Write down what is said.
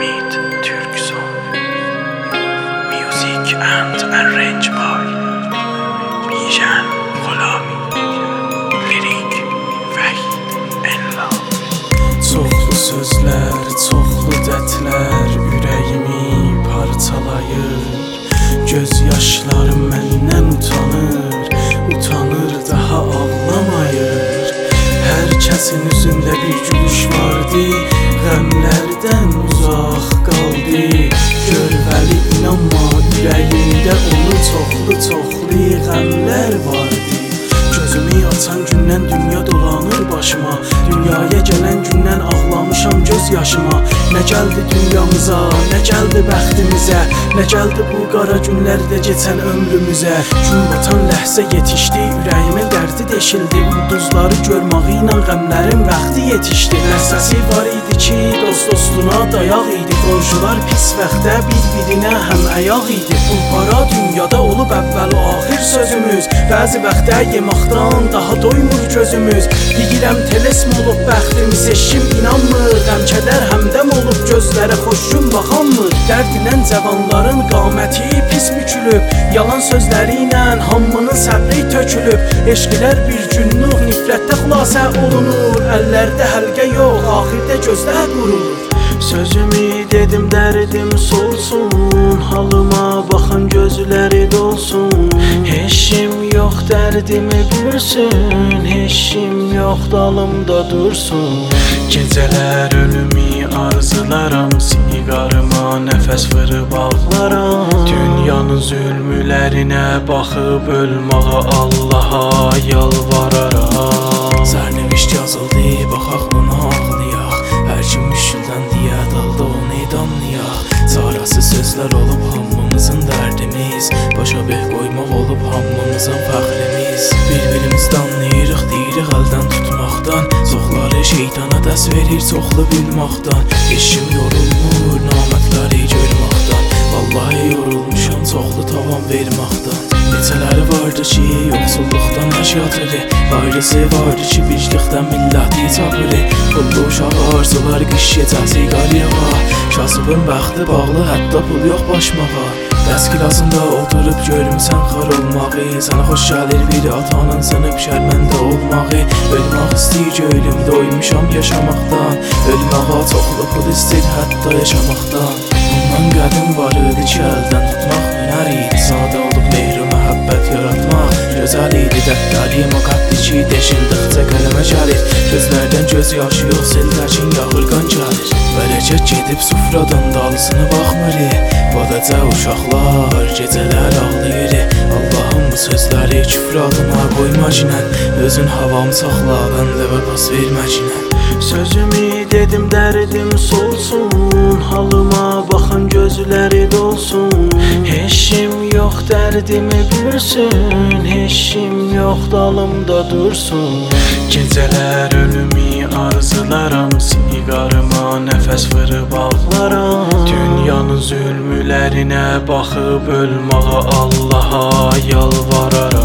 Hamid Türkson. Music and arrange by Bijan Gulami. Lirik Vahid Enla. Çoxlu sözlər, çoxlu dətlər ürəyimi parçalayır. Göz yaşlarım məndən utanır daha ağlamayır. Hər kəsin üzündə bir gülüş vardı, qəmlərdən uzaq qaldı. Görvəli inanma, ürəyimdə onu çoxlu qəmlər vardı. Gözümü açan gündən dünya dolanır başıma. Dünyaya gələn gündən ağlamışam göz yaşıma. Nə gəldi dünyamıza, nə gəldi bəxtimizə, nə gəldi bu qara günlərdə keçən ömrümüzə. Gün batan ləhzə yetişdi, ürəyimin dərdi deşildi. Ulduzları görməyi ilə qəmlərin vaxtı yetişdi. Ləhzəsi var idi ki, dostuna dayaq idi. Qonşular pis vaxtda bir-birinə həm ayaq idi. Bu para dünyada olub əvvəl o axir sözümüz. Bəzi vaxtda yemaqdan daha doymur gözümüz. Deyirəm telesm olub bəxtimiz, eşim inanmır. Qəm-kədər həmdəm olub gözlərə xoşum baxanmır. Dərdinən cavanların qaməti pis bükülüb. Yalan sözləri ilə hamının səbri tökülüb. Eşqlər bir günlük nifrətdə xülasə olunur. Əllərdə həlqə yox, axirdə gözdə qurulur. Sözümü dedim, dərdim solsun, halıma baxan gözləri dolsun. Heşim yox, dərdimi bilsin, heşim yox, dalımda dursun. Gecələr ölümü arzularam, siqarıma nəfəs vırıb ağlaram. Dünyanın zülmlərinə baxıb ölməyə Allaha yalvararam. Sərnişt yazıldı, baxaq ona ağlayaq. Hər kim müşküldən deyə dalda onu damlayaq. Çarası sözlər olub hamımızın dərdimiz, başa beh qoymaq olub hamımızın fəxrimiz. Bir-birimiz danlayırıq, deyirik əldən tutmaqdan. Çoxları şeytana dəs verir, çoxlu bilmaqdan. Eşim yorulmur, namətləri görməkdən. Vallahi yorulmuşam, çoxlu tavan verməkdən. Neçələri vardı ki, yoxsulluqdan əşyatırı. Ayrısı vardı ki, birlikdən milləti çapırı. Pullu uşaq arzular qış gecəsi qaryağa. Kasıbın bəxti bağlı, hətta pul yox başmağa. Dərs kilasında oturub görmüsən xar olmağı. Sənə xoş gəlir biri atanın sınıb şərməndə olmağı. Ölmək istəyir gölüm, doymuşam yaşamaqdan. Ölməğa çoxlu pul istəyir hətta yaşamaqdan. Bundan qədim var idi ki, əldən tutmaq hünər idi. Sadə olub mehri məhəbbət yaratmaq gözəl idi. Dəftəri müqaddi ki, deşildikcə qələmə gəlir. Gözlərdən göz yaşı yox, seldəkin yağır qan gəlir. Bələcək gedib sufradan dalısını baxmır. Badaca uşaqlar gecələr ağlayır. Allahım bu sözləri küfr adına qoymacinən. Özün havamı saxla, bəndə və pas verməcinən. Sözümü dedim, dərdim solsun, halıma baxan gözləri dolsun. Heşim yox, dərdimi bilsin, heşim yox, dalımda dursun. Gecələr ölümü arzularam, siqarıma nəfəs vırıb ağlaram. Dünyanın zülmlərinə baxıb ölməyə Allaha yalvararam.